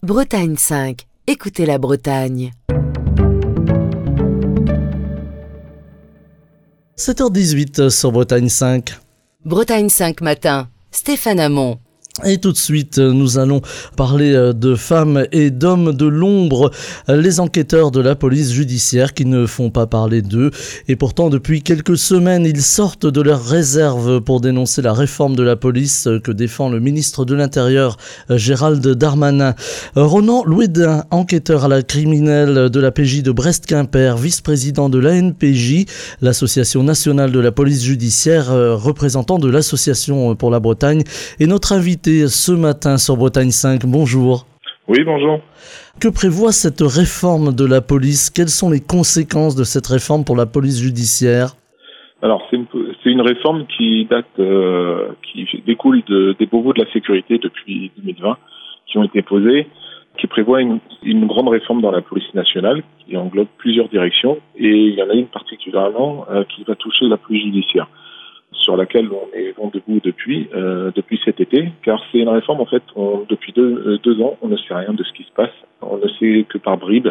Bretagne 5. Écoutez la Bretagne. 7h18 sur Bretagne 5. Bretagne 5 matin. Stéphane Hamon. Et tout de suite, nous allons parler de femmes et d'hommes de l'ombre, les enquêteurs de la police judiciaire qui ne font pas parler d'eux. Et pourtant, depuis quelques semaines, ils sortent de leur réserve pour dénoncer la réforme de la police que défend le ministre de l'Intérieur, Gérald Darmanin. Ronan Louédin, enquêteur à la criminelle de la PJ de Brest-Quimper, vice-président de l'ANPJ, l'association nationale de la police judiciaire, représentant de l'association pour la Bretagne, et notre invité ce matin sur Bretagne 5. Bonjour. Oui, bonjour. Que prévoit cette réforme de la police ? Quelles sont les conséquences de cette réforme pour la police judiciaire ? Alors, c'est une réforme qui découle des Beauvau de la sécurité depuis 2020, qui ont été posés, qui prévoit une grande réforme dans la police nationale, qui englobe plusieurs directions, et il y en a une particulièrement qui va toucher la police judiciaire, sur laquelle on est vent debout depuis cet été, car c'est une réforme, en fait, depuis deux ans, on ne sait rien de ce qui se passe, on ne sait que par bribes,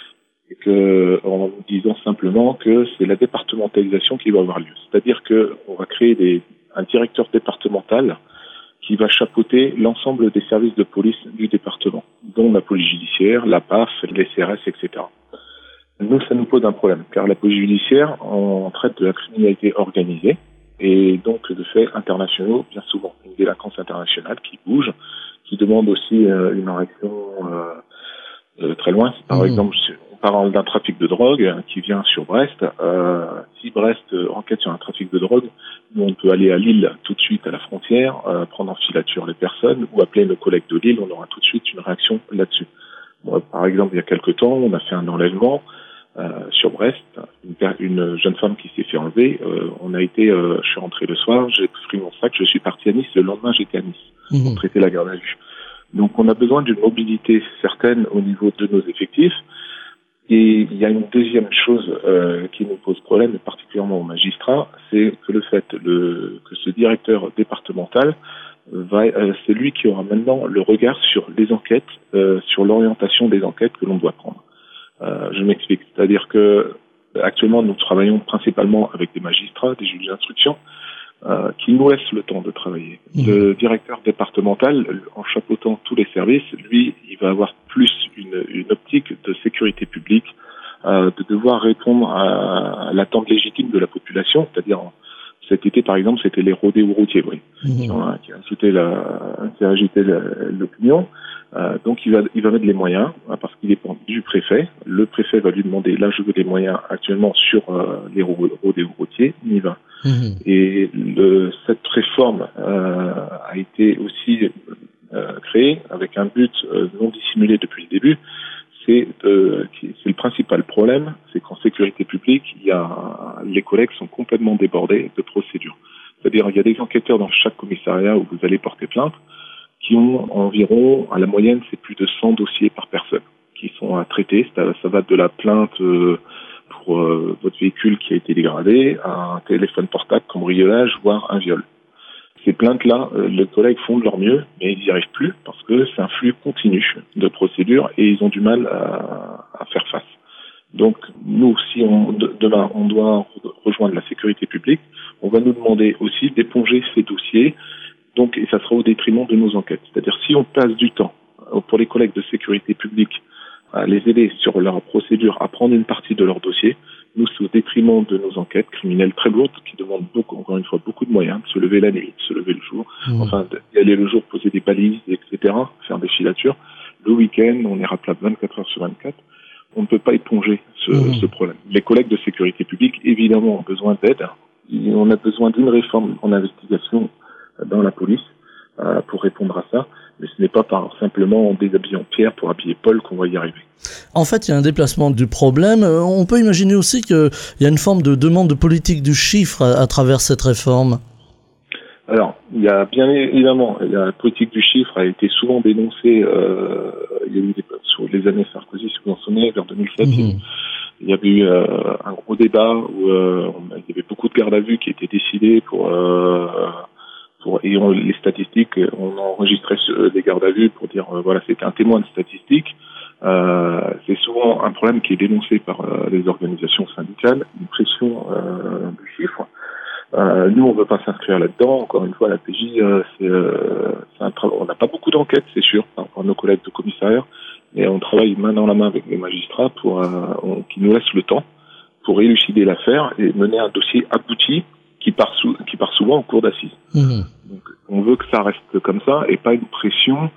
et en disant simplement que c'est la départementalisation qui va avoir lieu. C'est-à-dire qu'on va créer un directeur départemental qui va chapeauter l'ensemble des services de police du département, dont la police judiciaire, la PAF, les CRS, etc. Nous, ça nous pose un problème, car la police judiciaire, on traite de la criminalité organisée, et donc de faits internationaux, bien souvent. Une délinquance internationale qui bouge, qui demande aussi une réaction très loin. Si, par exemple, on parle d'un trafic de drogue qui vient sur Brest. Si Brest enquête sur un trafic de drogue, nous, on peut aller à Lille tout de suite à la frontière, prendre en filature les personnes, ou appeler nos collègues de Lille, on aura tout de suite une réaction là-dessus. Bon, par exemple, il y a quelque temps, on a fait un enlèvement sur Brest, une jeune femme qui s'est fait enlever. Je suis rentré le soir, j'ai pris mon sac, je suis parti à Nice. Le lendemain, j'étais à Nice pour traiter la garde à vue. Donc, on a besoin d'une mobilité certaine au niveau de nos effectifs. Et il y a une deuxième chose qui nous pose problème, et particulièrement aux magistrats, c'est que le fait que ce directeur départemental c'est lui qui aura maintenant le regard sur les enquêtes, sur l'orientation des enquêtes que l'on doit prendre. Je m'explique. C'est-à-dire que actuellement, nous travaillons principalement avec des magistrats, des juges d'instruction, qui nous laissent le temps de travailler. Le directeur départemental, en chapeautant tous les services, lui, il va avoir plus une optique de sécurité publique, de devoir répondre à l'attente légitime de la population, c'est-à-dire cet été, par exemple, c'était les rodéos routiers, qui a agité l'opinion. Donc, il va mettre les moyens, parce qu'il dépend du préfet. Le préfet va lui demander, là, je veux des moyens actuellement sur les rodéos routiers, on y va. Et cette réforme a été aussi créée avec un but non dissimulé depuis le début. C'est le principal problème, c'est qu'en sécurité publique, les collègues sont complètement débordés de procédures. C'est-à-dire, il y a des enquêteurs dans chaque commissariat où vous allez porter plainte, qui ont environ, à la moyenne, c'est plus de 100 dossiers par personne qui sont à traiter. Ça va de la plainte pour votre véhicule qui a été dégradé, à un téléphone portable, cambriolage, voire un viol. Ces plaintes-là, les collègues font de leur mieux, mais ils n'y arrivent plus parce que c'est un flux continu de procédures et ils ont du mal à faire face. Donc, nous, si demain, on doit rejoindre la sécurité publique, on va nous demander aussi d'éponger ces dossiers, et ça sera au détriment de nos enquêtes. C'est-à-dire, si on passe du temps pour les collègues de sécurité publique à les aider sur leur procédure, à prendre une partie de leur dossier, nous, c'est au détriment de nos enquêtes criminelles très lourdes qui demandent encore une fois, beaucoup de moyens, de se lever la nuit, de se lever le jour, d'y aller le jour, poser des balises, etc., faire des filatures. Le week-end, on est rappelable 24 heures sur 24. On ne peut pas éponger ce problème. Les collègues de sécurité publique, évidemment, ont besoin d'aide. On a besoin d'une réforme en investigation dans la police pour répondre à ça. Mais ce n'est pas simplement en déshabillant Pierre pour habiller Paul qu'on va y arriver. En fait, il y a un déplacement du problème. On peut imaginer aussi qu'il y a une forme de demande de politique du chiffre à travers cette réforme. Alors, il y a bien évidemment, la politique du chiffre a été souvent dénoncée. Il y a eu sur les années Sarkozy, si vous en souvenez, vers 2007. Il y avait eu un gros débat où il y avait beaucoup de gardes à vue qui étaient décidés pour les statistiques, on enregistrait des gardes à vue pour dire voilà, c'était un témoin de statistiques. C'est souvent un problème qui est dénoncé par les organisations syndicales, une pression du chiffre. Nous, on ne veut pas s'inscrire là-dedans. Encore une fois, la PJ, on n'a pas beaucoup d'enquêtes, c'est sûr, par rapport à nos collègues de commissariat, mais on travaille main dans la main avec les magistrats qui nous laissent le temps pour élucider l'affaire et mener un dossier abouti qui part souvent en cours d'assises. Donc, on veut que ça reste comme ça et pas une pression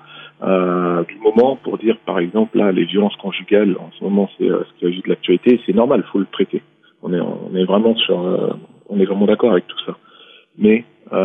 du moment pour dire, par exemple, là, les violences conjugales, en ce moment, c'est ce qui agit de l'actualité, c'est normal, il faut le traiter. On est vraiment d'accord avec tout ça. Mais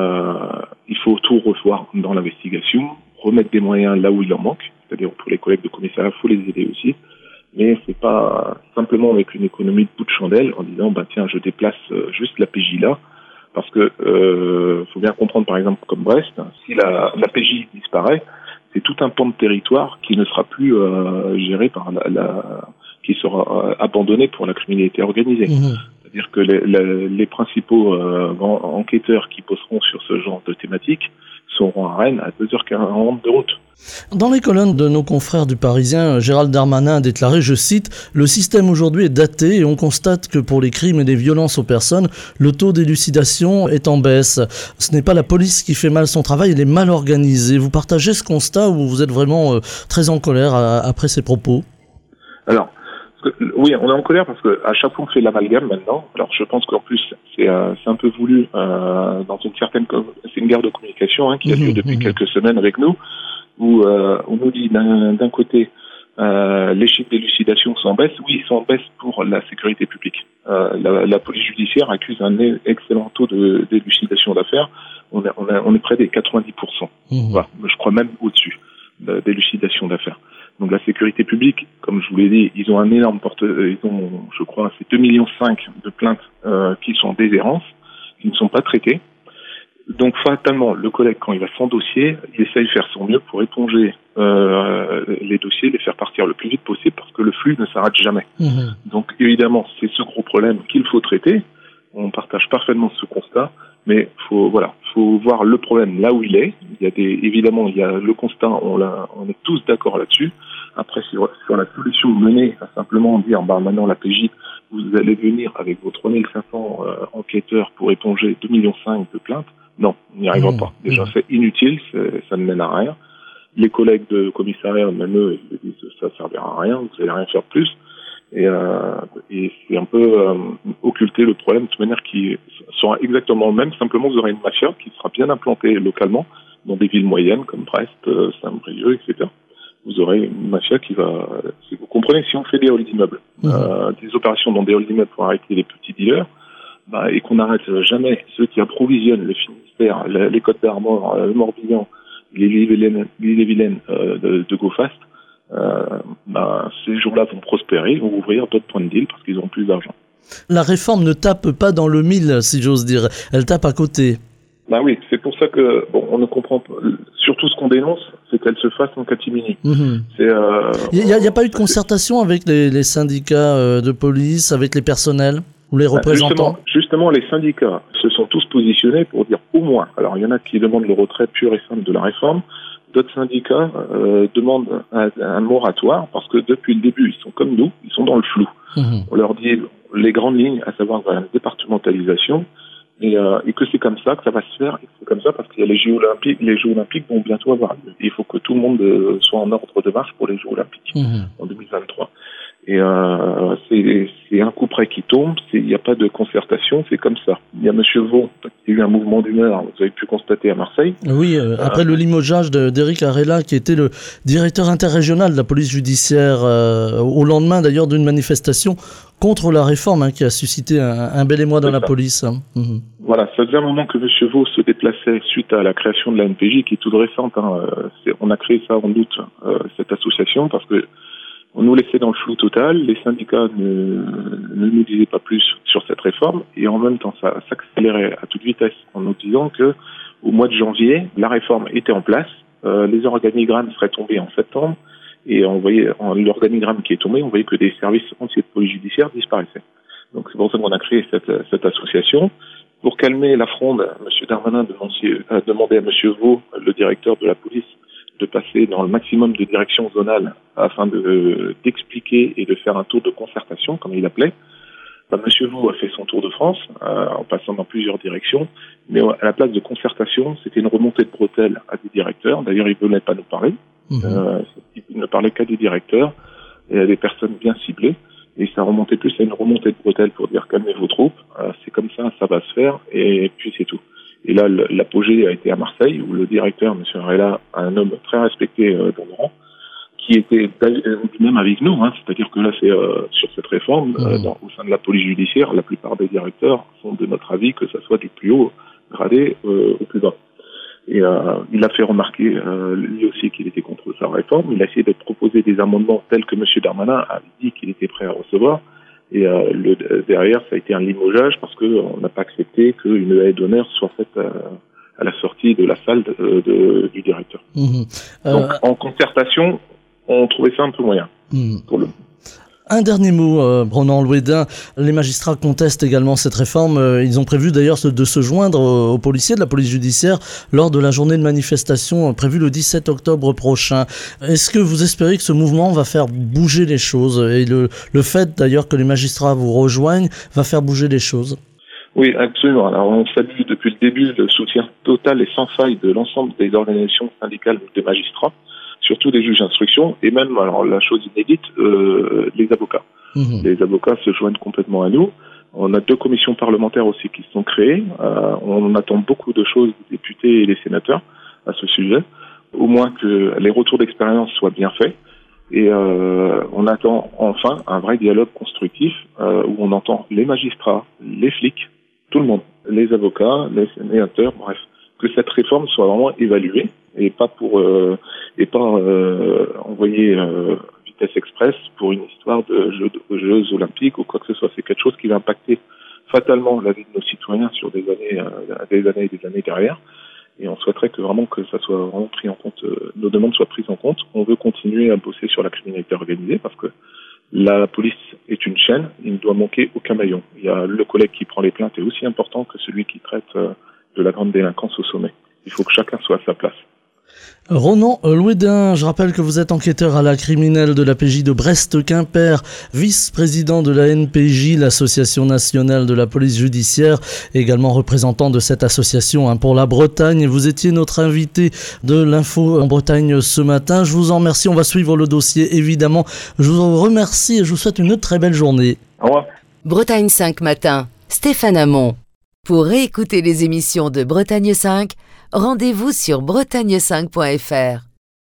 il faut tout revoir dans l'investigation, remettre des moyens là où il en manque, c'est-à-dire pour les collègues de commissariat, il faut les aider aussi. Mais c'est pas simplement avec une économie de bout de chandelle en disant tiens, je déplace juste la PJ là, parce que faut bien comprendre, par exemple, comme Brest, si la PJ disparaît, c'est tout un pan de territoire qui ne sera plus géré par qui sera abandonné pour la criminalité organisée. C'est-à-dire que les principaux enquêteurs qui bosseront sur ce genre de thématique seront à Rennes à 2h40 de route. Dans les colonnes de nos confrères du Parisien, Gérald Darmanin a déclaré, je cite, « Le système aujourd'hui est daté et on constate que pour les crimes et les violences aux personnes, le taux d'élucidation est en baisse. Ce n'est pas la police qui fait mal son travail, elle est mal organisée. » Vous partagez ce constat ou vous êtes vraiment très en colère après ces propos ? Alors, oui, on est en colère parce que à chaque fois on fait l'amalgame maintenant. Alors je pense qu'en plus c'est un peu voulu dans c'est une guerre de communication qui a lieu depuis quelques semaines avec nous, où on nous dit d'un côté les chiffres d'élucidation sont en baisse. Oui, ils sont en baisse pour la sécurité publique. La police judiciaire accuse un excellent taux d'élucidation d'affaires. On est près des 90%. Voilà, je crois même au-dessus d'élucidation d'affaires. Donc la sécurité publique, comme je vous l'ai dit, ils ont un énorme ils ont, je crois, c'est 2,5 millions de plaintes qui sont en déshérence, qui ne sont pas traitées. Donc fatalement, le collègue, quand il va sans dossier, il essaye de faire son mieux pour éponger les dossiers, les faire partir le plus vite possible, parce que le flux ne s'arrête jamais. Donc évidemment, c'est ce gros problème qu'il faut traiter. On partage parfaitement ce constat, mais faut voir le problème là où il est. Évidemment, il y a le constat, on est tous d'accord là-dessus. Après, sur la solution menée à simplement dire, maintenant la PJ, vous allez venir avec vos 3500 enquêteurs pour éponger 2,5 millions de plaintes. Non, on n'y arrivera pas. Déjà, c'est inutile, ça ne mène à rien. Les collègues de commissariat, même eux, ils disent, ça servira à rien, vous allez rien faire de plus. Et c'est un peu occulter le problème de toute manière qui sera exactement le même. Simplement, vous aurez une mafia qui sera bien implantée localement dans des villes moyennes comme Brest, Saint-Brieuc, etc. Vous aurez une mafia qui va... Vous comprenez, si on fait des halls d'immeubles, des opérations dans des halls d'immeubles pour arrêter les petits dealers, et qu'on n'arrête jamais ceux qui approvisionnent le Finistère, les Côtes d'Armor, le Morbihan, l'île-et-Vilaine de GoFast, ces jours-là vont prospérer, ils vont ouvrir d'autres points de deal parce qu'ils ont plus d'argent. La réforme ne tape pas dans le mille, si j'ose dire, elle tape à côté. Oui, c'est pour ça que on ne comprend pas. Surtout ce qu'on dénonce, c'est qu'elle se fasse en catimini. Il n'y a pas eu de concertation avec les syndicats de police, avec les personnels ou les représentants? Justement, les syndicats se sont tous positionnés pour dire au moins. Alors, il y en a qui demandent le retrait pur et simple de la réforme. D'autres syndicats demandent un moratoire parce que depuis le début, ils sont comme nous, ils sont dans le flou. On leur dit les grandes lignes, à savoir la départementalisation, et que c'est comme ça que ça va se faire. Et c'est comme ça parce qu'il y a les Jeux Olympiques. Les Jeux Olympiques vont bientôt avoir lieu. Il faut que tout le monde soit en ordre de marche pour les Jeux Olympiques en 2023. Et c'est un coup près qui tombe, il n'y a pas de concertation, c'est comme ça. Il y a Monsieur Vaux, il y a eu un mouvement d'humeur, vous avez pu constater à Marseille. Oui, après le limogeage d'Éric Arella, qui était le directeur interrégional de la police judiciaire, au lendemain d'ailleurs d'une manifestation contre la réforme qui a suscité un bel émoi dans la police. Voilà, ça faisait un moment que Monsieur Vaux se déplaçait suite à la création de la NPJ, qui est toute récente. On a créé ça en août, cette association, parce que on nous laissait dans le flou total, les syndicats ne nous disaient pas plus sur cette réforme, et en même temps ça s'accélérait à toute vitesse en nous disant que au mois de janvier, la réforme était en place, les organigrammes seraient tombés en septembre, et on voyait l'organigramme qui est tombé, on voyait que des services entiers de police judiciaire disparaissaient. Donc c'est pour ça qu'on a créé cette association Pour calmer la fronde, M. Darmanin a demandé à M. Vaux, le directeur de la police, de passer dans le maximum de directions zonales afin d'expliquer et de faire un tour de concertation, comme il l'appelait. M. Vaux a fait son tour de France en passant dans plusieurs directions, mais à la place de concertation, c'était une remontée de bretelles à des directeurs. D'ailleurs, il ne venait pas nous parler. Il ne parlait qu'à des directeurs et à des personnes bien ciblées. Et ça remontait plus à une remontée de bretelles pour dire calmez vos troupes, c'est comme ça va se faire, et puis c'est tout. Et là, l'apogée a été à Marseille, où le directeur, M. Arella, un homme très respecté dans le rang, qui était même avec nous, c'est-à-dire que là, c'est sur cette réforme, au sein de la police judiciaire, la plupart des directeurs sont de notre avis, que ça soit du plus haut gradé au plus bas. Et il a fait remarquer lui aussi qu'il était contre sa réforme. Il a essayé de proposer des amendements tels que M. Darmanin avait dit qu'il était prêt à recevoir. Et derrière, ça a été un limogeage parce qu'on n'a pas accepté qu'une haie d'honneur soit faite à la sortie de la salle du directeur. Donc, en concertation, on trouvait ça un peu moyen pour le. Un dernier mot, Ronan Louédin. Les magistrats contestent également cette réforme. Ils ont prévu d'ailleurs de se joindre aux policiers de la police judiciaire lors de la journée de manifestation prévue le 17 octobre prochain. Est-ce que vous espérez que ce mouvement va faire bouger les choses? Et le fait d'ailleurs que les magistrats vous rejoignent va faire bouger les choses? Oui, absolument. Alors, on salue depuis le début le soutien total et sans faille de l'ensemble des organisations syndicales des magistrats, surtout des juges d'instruction, et même, alors la chose inédite, les avocats. Les avocats se joignent complètement à nous. On a 2 commissions parlementaires aussi qui se sont créées. On attend beaucoup de choses des députés et des sénateurs à ce sujet. Au moins que les retours d'expérience soient bien faits. Et on attend enfin un vrai dialogue constructif où on entend les magistrats, les flics, tout le monde, les avocats, les sénateurs, bref, que cette réforme soit vraiment évaluée et pas envoyer vitesse express pour une histoire de Jeux olympiques ou quoi que ce soit. C'est quelque chose qui va impacter fatalement la vie de nos citoyens sur des années et des années derrière. Et on souhaiterait que ça soit vraiment pris en compte, nos demandes soient prises en compte. On veut continuer à bosser sur la criminalité organisée parce que la police est une chaîne, il ne doit manquer aucun maillon. Il y a le collègue qui prend les plaintes est aussi important que celui qui traite de la grande délinquance au sommet. Il faut que chacun soit à sa place. Ronan Louédin, je rappelle que vous êtes enquêteur à la criminelle de la PJ de Brest-Quimper, vice-président de la NPJ, l'Association nationale de la police judiciaire, également représentant de cette association pour la Bretagne. Vous étiez notre invité de l'info en Bretagne ce matin. Je vous en remercie, on va suivre le dossier évidemment. Je vous remercie et je vous souhaite une très belle journée. Au revoir. Bretagne 5 matin, Stéphane Hamon. Pour réécouter les émissions de Bretagne 5, rendez-vous sur bretagne5.fr.